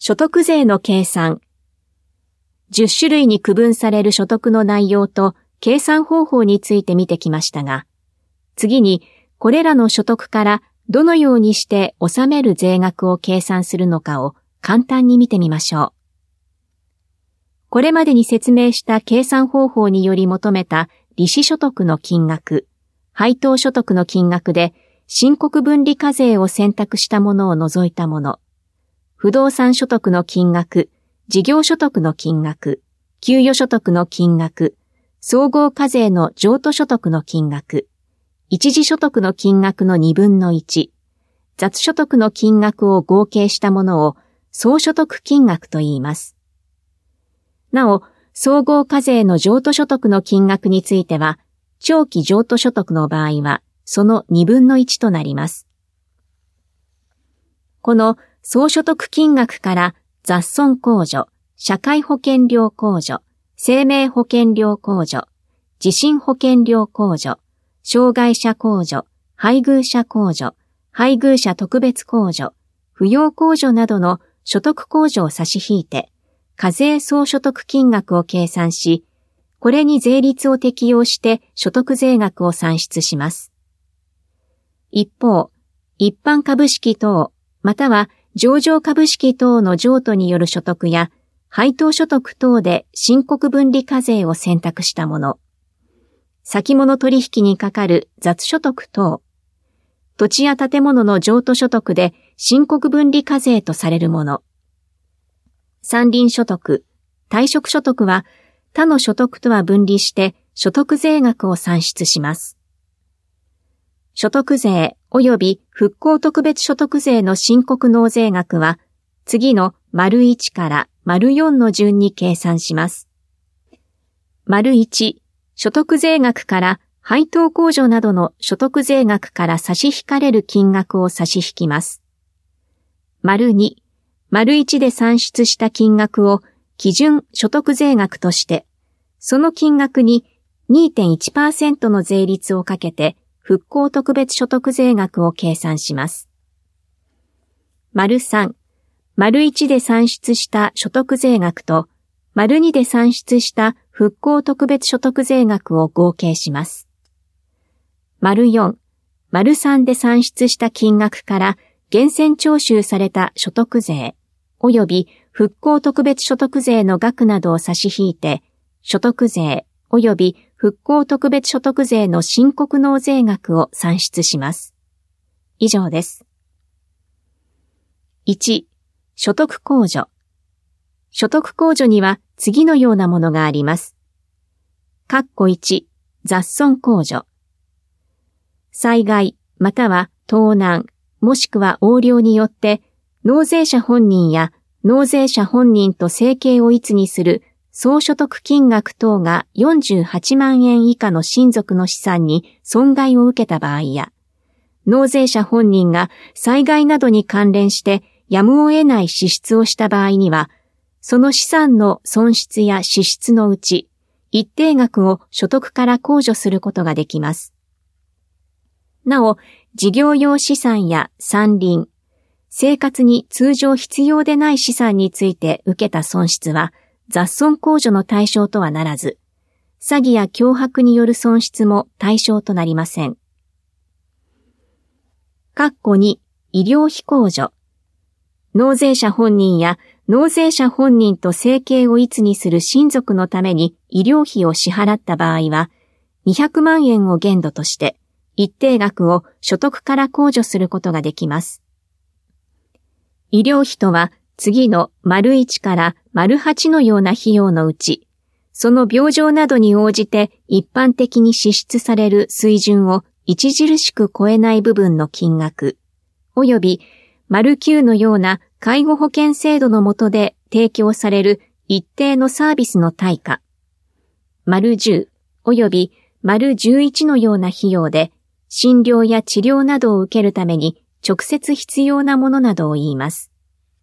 所得税の計算。10種類に区分される所得の内容と計算方法について見てきましたが、次にこれらの所得からどのようにして納める税額を計算するのかを簡単に見てみましょう。これまでに説明した計算方法により求めた利子所得の金額、配当所得の金額で申告分離課税を選択したものを除いたもの、不動産所得の金額、事業所得の金額、給与所得の金額、総合課税の譲渡所得の金額、一時所得の金額の2分の1、雑所得の金額を合計したものを総所得金額と言います。なお、総合課税の譲渡所得の金額については、長期譲渡所得の場合は、その2分の1となります。この総所得金額から雑損控除、社会保険料控除、生命保険料控除、地震保険料控除、障害者控除、配偶者控除、配偶者特別控除、扶養控除などの所得控除を差し引いて、課税総所得金額を計算し、これに税率を適用して所得税額を算出します。一方、一般株式等、または上場株式等の譲渡による所得や、配当所得等で申告分離課税を選択したもの、先物取引にかかる雑所得等、土地や建物の譲渡所得で申告分離課税とされるもの、山林所得、退職所得は他の所得とは分離して所得税額を算出します。所得税及び復興特別所得税の申告納税額は次の丸1から丸4の順に計算します。丸1、所得税額から配当控除などの所得税額から差し引かれる金額を差し引きます。丸2、丸1で算出した金額を基準所得税額として、その金額に 2.1% の税率をかけて復興特別所得税額を計算します。丸3、丸1で算出した所得税額と、丸2で算出した復興特別所得税額を合計します。丸4、丸3で算出した金額から源泉徴収された所得税、及び復興特別所得税の額などを差し引いて、所得税及び復興特別所得税の申告納税額を算出します。以上です。1、所得控除。所得控除には次のようなものがあります。括弧1、雑損控除。災害または盗難、もしくは横領によって納税者本人や納税者本人と生計を一にする総所得金額等が48万円以下の親族の資産に損害を受けた場合や、納税者本人が災害などに関連してやむを得ない支出をした場合には、その資産の損失や支出のうち、一定額を所得から控除することができます。なお、事業用資産や山林、生活に通常必要でない資産について受けた損失は、雑損控除の対象とはならず、詐欺や脅迫による損失も対象となりません。括弧2、医療費控除。納税者本人や納税者本人と生計を一にする親族のために医療費を支払った場合は、200万円を限度として、一定額を所得から控除することができます。医療費とは、次の丸1から丸8のような費用のうち、その病状などに応じて一般的に支出される水準を著しく超えない部分の金額、及び丸9のような介護保険制度の下で提供される一定のサービスの対価、丸10及び丸11のような費用で診療や治療などを受けるために直接必要なものなどを言います。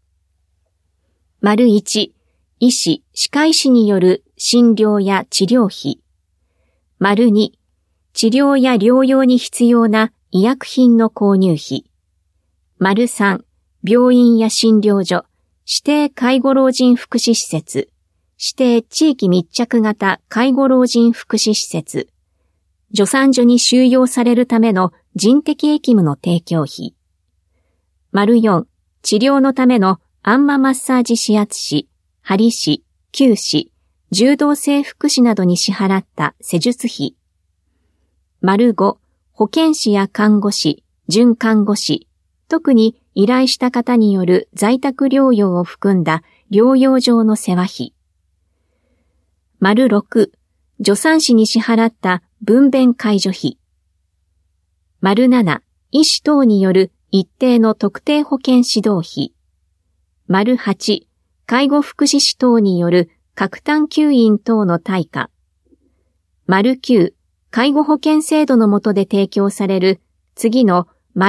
丸1、医師・歯科医師による診療や治療費。丸2、治療や療養に必要な医薬品の購入費。丸3、病院や診療所、 指定介護老人福祉施設、指定地域密着型介護老人福祉施設、助産所に収容されるための人的役務の提供費。4、治療のためのアンママッサージ指圧師、鍼師、灸師、柔道整復師などに支払った施術費。5、保健師や看護師、准看護師、特に依頼した方による在宅療養を含んだ療養上の世話費。6、助産師に支払った分娩介助費。7、医師等による一定の特定保健指導費。8、介護福祉士等による各単吸引等の対価。9、介護保険制度の下で提供される次の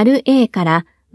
A から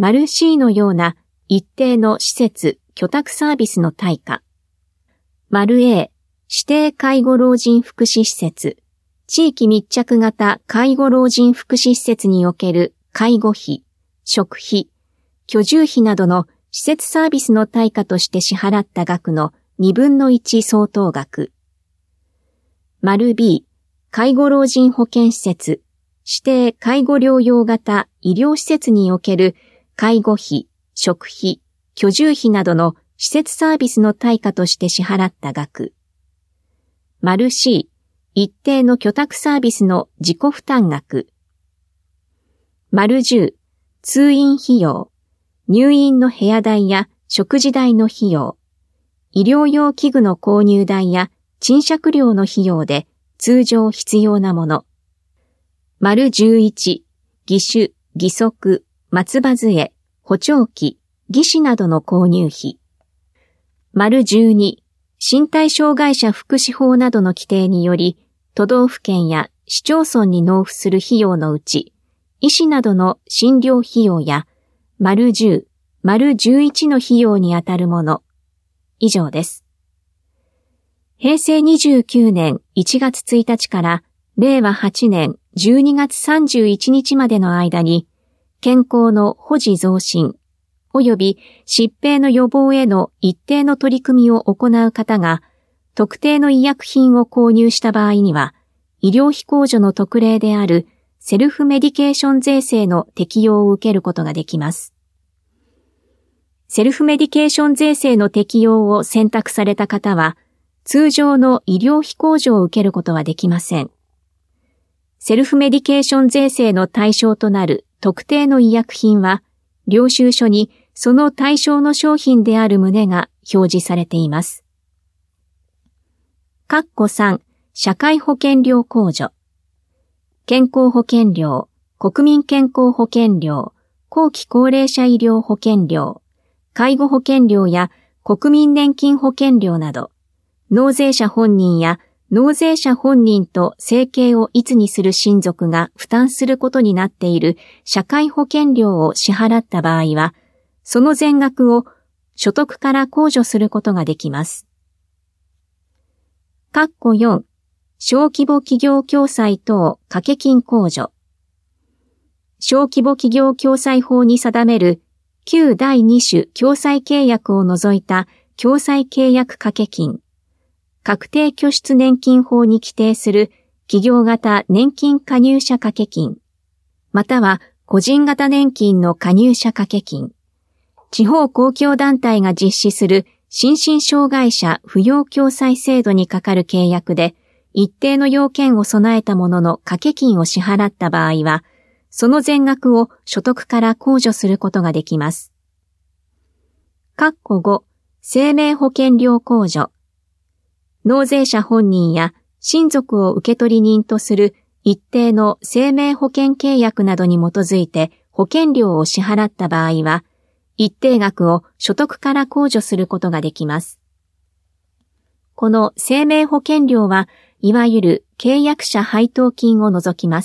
C のような一定の施設、居宅サービスの対価。A、指定介護老人福祉施設、地域密着型介護老人福祉施設における介護費、食費、居住費などの施設サービスの対価として支払った額の2分の1相当額。B、介護老人保健施設、指定介護療養型医療施設における介護費、食費、居住費などの施設サービスの対価として支払った額。C、一定の居宅サービスの自己負担額。10、通院費用、入院の部屋代や食事代の費用、医療用器具の購入代や賃借料の費用で通常必要なもの。11、義手、義足、松葉杖、補聴器、義肢などの購入費。12、身体障害者福祉法などの規定により、都道府県や市町村に納付する費用のうち、医師などの診療費用や、10、11の費用にあたるもの。以上です。平成29年1月1日から令和8年12月31日までの間に、健康の保持増進及び疾病の予防への一定の取り組みを行う方が、特定の医薬品を購入した場合には、医療費控除の特例であるセルフメディケーション税制の適用を受けることができます。セルフメディケーション税制の適用を選択された方は、通常の医療費控除を受けることはできません。セルフメディケーション税制の対象となる特定の医薬品は、領収書にその対象の商品である旨が表示されています。3、社会保険料控除。健康保険料、国民健康保険料、後期高齢者医療保険料、介護保険料や国民年金保険料など、納税者本人や納税者本人と生計を一にする親族が負担することになっている社会保険料を支払った場合は、その全額を所得から控除することができます。4、小規模企業共済等掛け金控除。小規模企業共済法に定める旧第2種共済契約を除いた共済契約掛け金。確定拠出年金法に規定する企業型年金加入者掛け金。または個人型年金の加入者掛け金。地方公共団体が実施する心身障害者扶養共済制度にかかる契約で、一定の要件を備えたものの掛け金を支払った場合は、その全額を所得から控除することができます。5、生命保険料控除。納税者本人や親族を受取人とする一定の生命保険契約などに基づいて保険料を支払った場合は、一定額を所得から控除することができます。この生命保険料はいわゆる契約者配当金を除きます。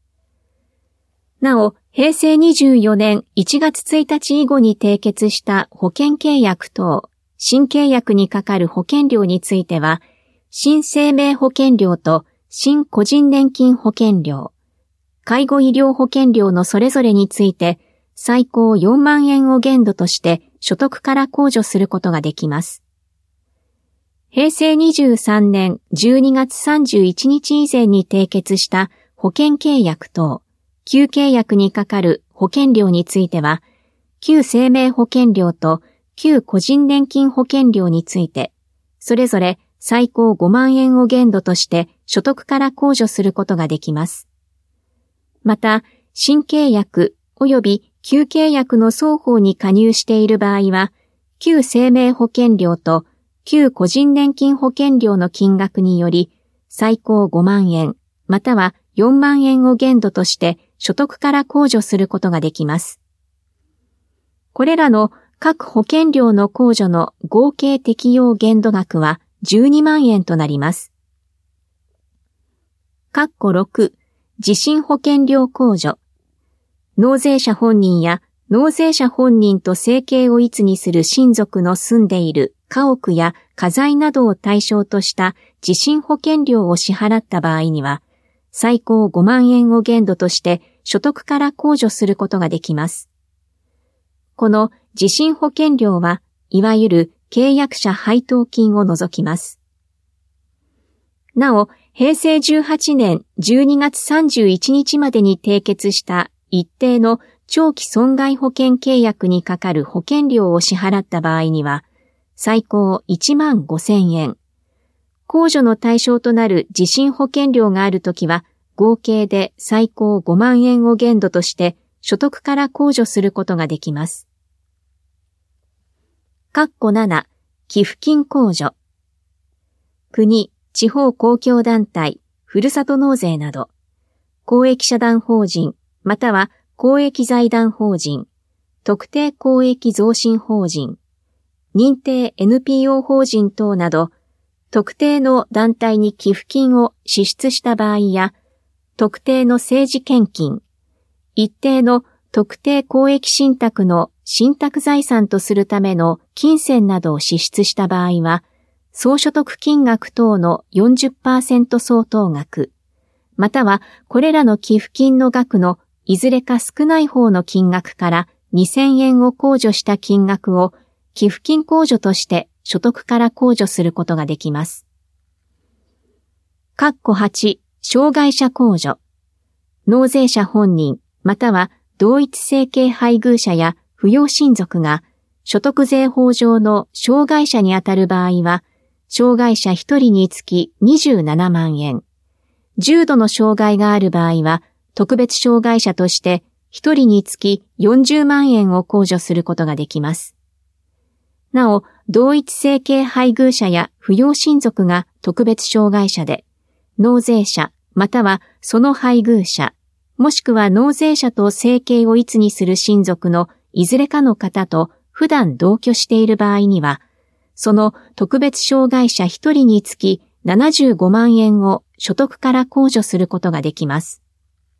なお、平成24年1月1日以後に締結した保険契約等、新契約にかかる保険料については、新生命保険料と新個人年金保険料、介護医療保険料のそれぞれについて、最高4万円を限度として所得から控除することができます。平成23年12月31日以前に締結した保険契約等、旧契約にかかる保険料については、旧生命保険料と旧個人年金保険料について、それぞれ最高5万円を限度として所得から控除することができます。また、新契約及び旧契約の双方に加入している場合は、旧生命保険料と旧個人年金保険料の金額により、最高5万円、または4万円を限度として所得から控除することができます。これらの各保険料の控除の合計適用限度額は12万円となります。括弧6、地震保険料控除。納税者本人や納税者本人と生計を一にする親族の住んでいる家屋や家財などを対象とした地震保険料を支払った場合には、最高5万円を限度として所得から控除することができます。この地震保険料は、いわゆる契約者配当金を除きます。なお、平成18年12月31日までに締結した一定の長期損害保険契約にかかる保険料を支払った場合には、最高1万5,000円。控除の対象となる地震保険料があるときは、合計で最高5万円を限度として所得から控除することができます。括弧7、寄付金控除。国、地方公共団体、ふるさと納税など、公益社団法人、または公益財団法人、特定公益増進法人、認定 NPO 法人等など、特定の団体に寄付金を支出した場合や、特定の政治献金、一定の特定公益信託の信託財産とするための金銭などを支出した場合は、総所得金額等の 40% 相当額、またはこれらの寄付金の額のいずれか少ない方の金額から2,000円を控除した金額を寄付金控除として所得から控除することができます。括弧8、障害者控除。納税者本人、または同一生計配偶者や扶養親族が所得税法上の障害者にあたる場合は、障害者1人につき27万円。重度の障害がある場合は、特別障害者として1人につき40万円を控除することができます。なお、同一生計配偶者や扶養親族が特別障害者で、納税者、またはその配偶者、もしくは納税者と生計を一にする親族のいずれかの方と普段同居している場合には、その特別障害者1人につき75万円を所得から控除することができます。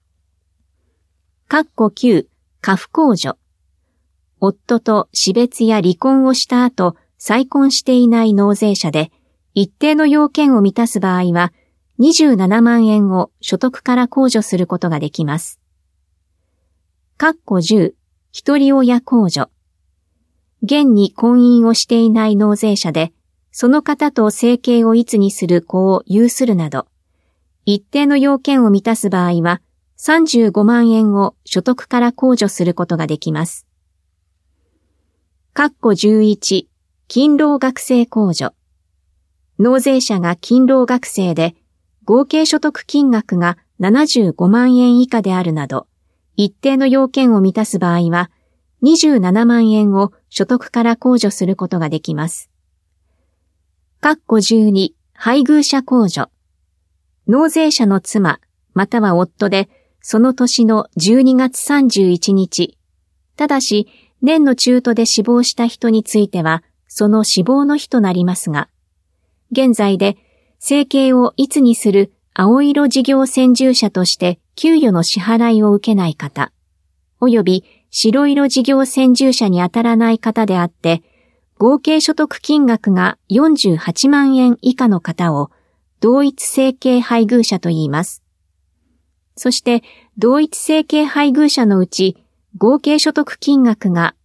括弧9、家父控除。夫と死別や離婚をした後、再婚していない納税者で、一定の要件を満たす場合は、27万円を所得から控除することができます。括弧10、一人親控除。現に婚姻をしていない納税者で、その方と生計を一にする子を有するなど、一定の要件を満たす場合は、35万円を所得から控除することができます。括弧11、勤労学生控除。納税者が勤労学生で、合計所得金額が75万円以下であるなど、一定の要件を満たす場合は、27万円を所得から控除することができます。括弧12、配偶者控除。納税者の妻、または夫で、その年の12月31日、ただし、年の中途で死亡した人については、その死亡の日となりますが、現在で生計を一にする青色事業専従者として給与の支払いを受けない方、及び白色事業専従者にあたらない方であって、合計所得金額が48万円以下の方を同一生計配偶者と言います。そして同一生計配偶者のうち合計所得金額が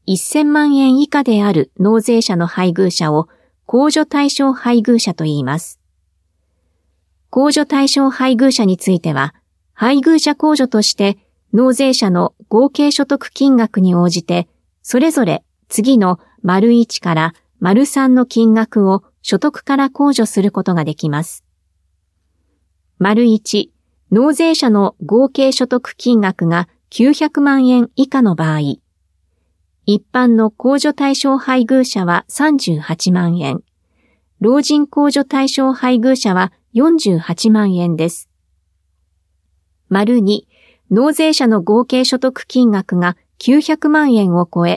1000万円以下である納税者の配偶者を控除対象配偶者と言います。控除対象配偶者については、配偶者控除として納税者の合計所得金額に応じて、それぞれ次の丸1から丸3の金額を所得から控除することができます。丸1、納税者の合計所得金額が900万円以下の場合、一般の控除対象配偶者は38万円、老人控除対象配偶者は48万円です。丸2、納税者の合計所得金額が900万円を超え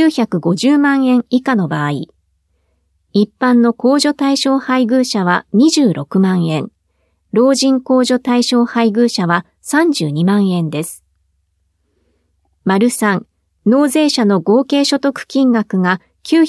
950万円以下の場合、一般の控除対象配偶者は26万円、老人控除対象配偶者は32万円です。丸3、納税者の合計所得金額が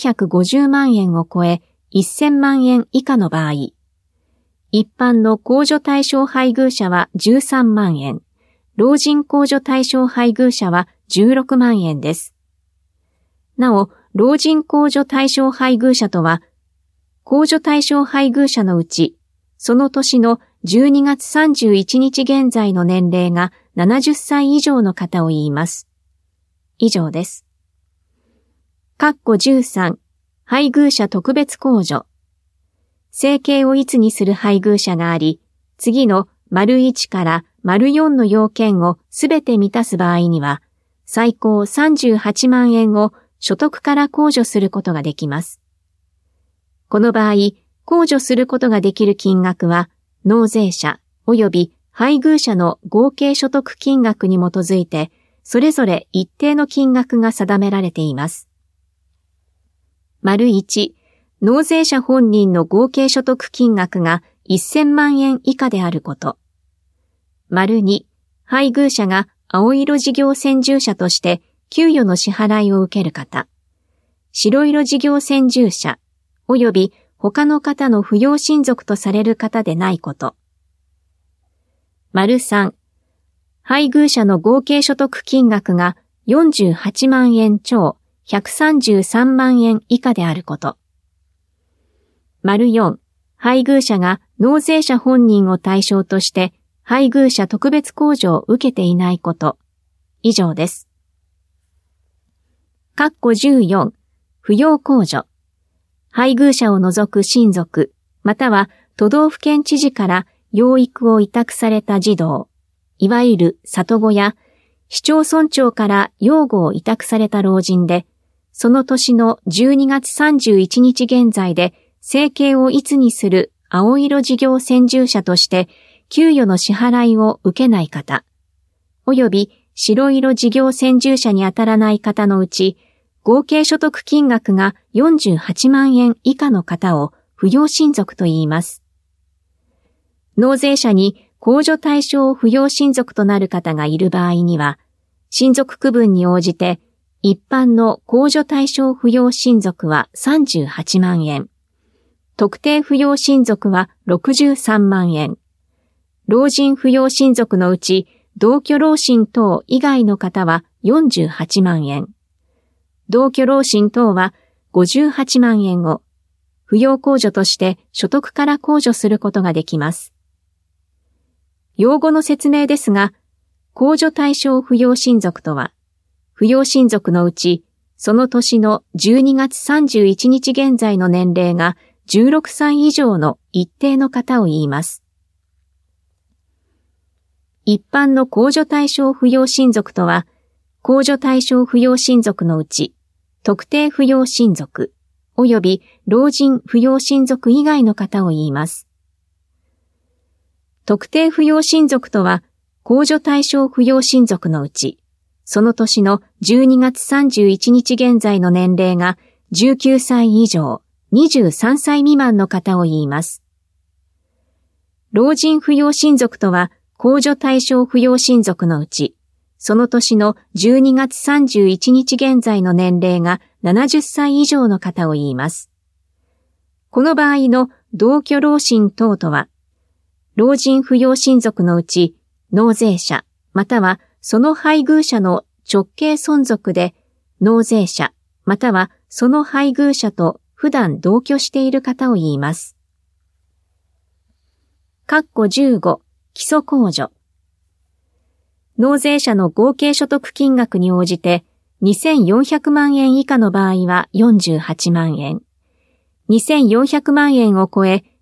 950万円を超え1000万円以下の場合、一般の控除対象配偶者は13万円、老人控除対象配偶者は16万円です。なお、老人控除対象配偶者とは、控除対象配偶者のうち、その年の12月31日現在の年齢が70歳以上の方を言います。以上です。括弧13、配偶者特別控除。生計をいつにする配偶者があり、次の丸1から丸4の要件をすべて満たす場合には、最高38万円を所得から控除することができます。この場合、控除することができる金額は、納税者及び配偶者の合計所得金額に基づいて、それぞれ一定の金額が定められています。丸1、納税者本人の合計所得金額が1000万円以下であること。丸2、配偶者が青色事業専従者として給与の支払いを受ける方。白色事業専従者及び他の方の扶養親族とされる方でないこと。丸3、配偶者の合計所得金額が48万円超133万円以下であること。丸4、配偶者が納税者本人を対象として配偶者特別控除を受けていないこと。以上です。括弧14、扶養控除。配偶者を除く親族、または都道府県知事から養育を委託された児童、いわゆる里子や市町村長から養護を委託された老人で、その年の12月31日現在で生計をいつにする青色事業専従者として給与の支払いを受けない方、及び白色事業専従者にあたらない方のうち、合計所得金額が48万円以下の方を扶養親族と言います。納税者に控除対象扶養親族となる方がいる場合には、親族区分に応じて、一般の控除対象扶養親族は38万円、特定扶養親族は63万円、老人扶養親族のうち同居老親等以外の方は48万円、同居老親等は58万円を扶養控除として所得から控除することができます。用語の説明ですが、控除対象扶養親族とは、扶養親族のうち、その年の12月31日現在の年齢が16歳以上の一定の方を言います。一般の控除対象扶養親族とは、控除対象扶養親族のうち、特定扶養親族、及び老人扶養親族以外の方を言います。特定扶養親族とは、控除対象扶養親族のうち、その年の12月31日現在の年齢が19歳以上、23歳未満の方を言います。老人扶養親族とは、控除対象扶養親族のうち、その年の12月31日現在の年齢が70歳以上の方を言います。この場合の同居老親等とは、老人扶養親族のうち、納税者、またはその配偶者の直系存続で、納税者またはその配偶者と普段同居している方を言います。15基礎控除。納税者の合計所得金額に応じて2400万円以下の場合は48万円。2400万円を超え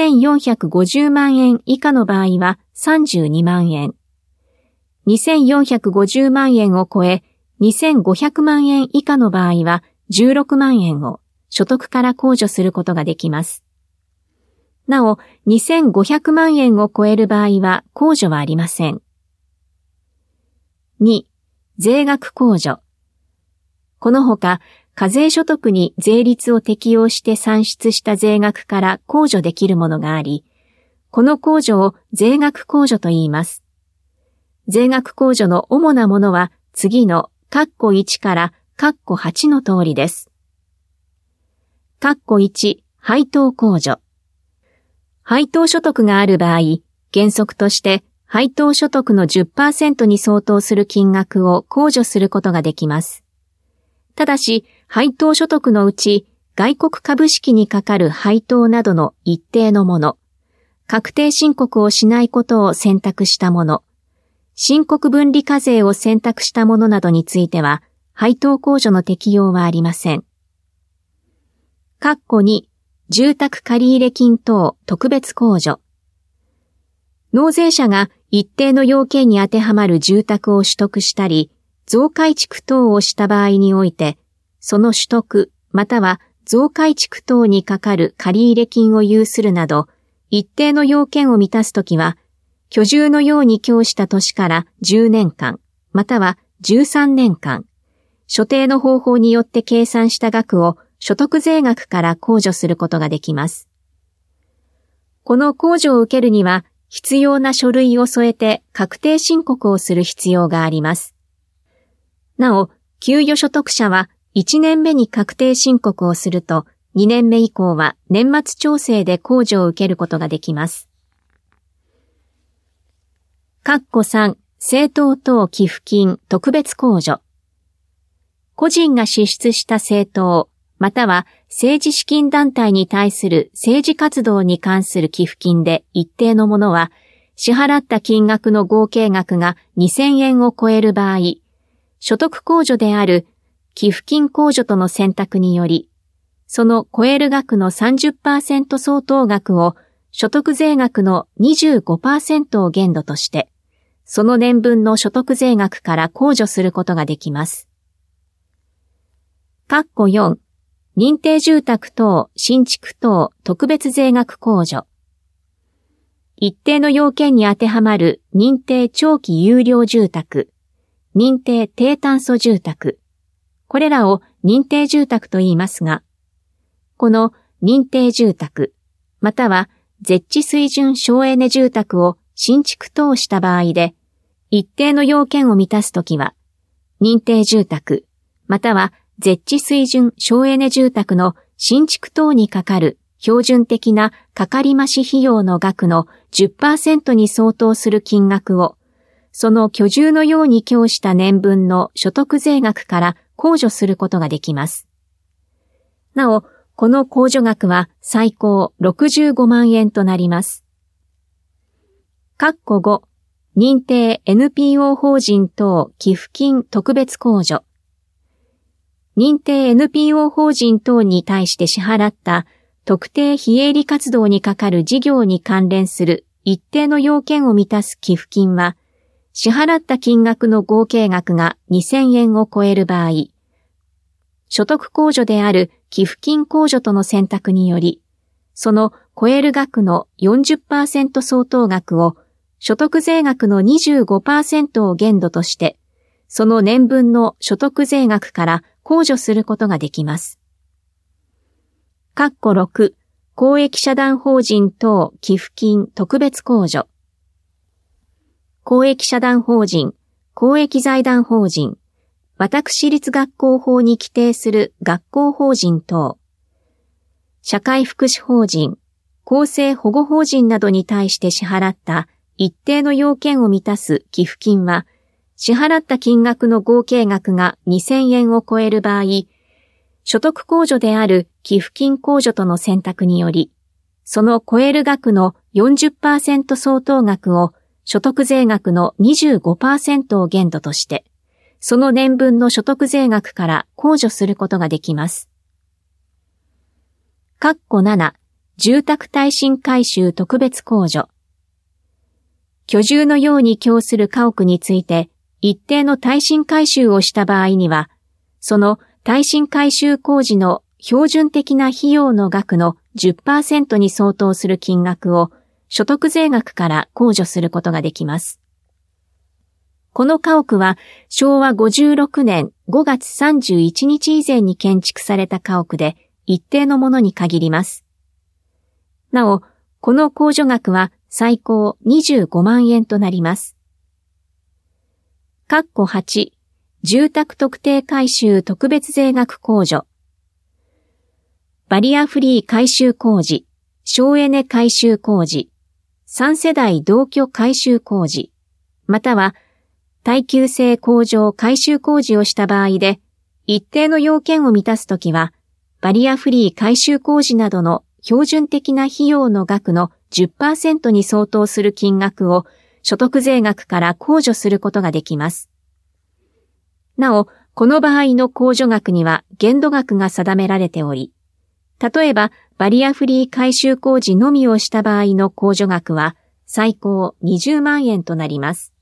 2450万円以下の場合は32万円。2450万円を超え2500万円以下の場合は16万円を所得から控除することができます。なお、2500万円を超える場合は控除はありません。2、税額控除。このほか、課税所得に税率を適用して算出した税額から控除できるものがあり、この控除を税額控除と言います。税額控除の主なものは次の括弧1から括弧8の通りです。括弧1、配当控除。配当所得がある場合、原則として配当所得の 10% に相当する金額を控除することができます。ただし、配当所得のうち外国株式にかかる配当などの一定のもの、確定申告をしないことを選択したもの、申告分離課税を選択したものなどについては、配当控除の適用はありません。括弧2、住宅借入金等特別控除。納税者が一定の要件に当てはまる住宅を取得したり、増改築等をした場合において、その取得または増改築等にかかる借入金を有するなど、一定の要件を満たすときは、居住のように供した年から10年間、または13年間、所定の方法によって計算した額を所得税額から控除することができます。この控除を受けるには、必要な書類を添えて確定申告をする必要があります。なお、給与所得者は1年目に確定申告をすると、2年目以降は年末調整で控除を受けることができます。括弧3、政党等寄付金特別控除。個人が支出した政党、または政治資金団体に対する政治活動に関する寄付金で一定のものは、支払った金額の合計額が2000円を超える場合、所得控除である寄付金控除との選択により、その超える額の 30% 相当額を所得税額の 25% を限度として、その年分の所得税額から控除することができます。括弧4、認定住宅等新築等特別税額控除。一定の要件に当てはまる認定長期有料住宅、認定低炭素住宅、これらを認定住宅と言いますが、この認定住宅、または絶地水準省エネ住宅を新築等した場合で、一定の要件を満たすときは、認定住宅、または絶地水準省エネ住宅の新築等にかかる標準的なかかり増し費用の額の 10% に相当する金額を、その居住のように供した年分の所得税額から控除することができます。なお、この控除額は最高65万円となります。括弧5、認定 NPO 法人等寄付金特別控除。認定 NPO 法人等に対して支払った特定非営利活動にかかる事業に関連する一定の要件を満たす寄付金は、支払った金額の合計額が2000円を超える場合、所得控除である寄付金控除との選択により、その超える額の 40% 相当額を所得税額の 25% を限度として、その年分の所得税額から控除することができます。括弧6、公益社団法人等寄付金特別控除。公益社団法人、公益財団法人、私立学校法に規定する学校法人等、社会福祉法人、公正保護法人などに対して支払った一定の要件を満たす寄付金は、支払った金額の合計額が2000円を超える場合、 所得控除である寄付金控除との選択により、その超える額の 40% 相当額を所得税額の 25% を限度として、その年分の所得税額から控除することができます。括弧7、住宅耐震改修特別控除。居住のように供する家屋について、一定の耐震改修をした場合には、その耐震改修工事の標準的な費用の額の 10% に相当する金額を所得税額から控除することができます。この家屋は昭和56年5月31日以前に建築された家屋で一定のものに限ります。なお、この控除額は最高25万円となります。括弧8、住宅特定改修特別税額控除。バリアフリー改修工事、省エネ改修工事、3世代同居改修工事、または耐久性向上改修工事をした場合で、一定の要件を満たすときは、バリアフリー改修工事などの標準的な費用の額の 10% に相当する金額を所得税額から控除することができます。なお、この場合の控除額には限度額が定められており、例えばバリアフリー改修工事のみをした場合の控除額は最高20万円となります。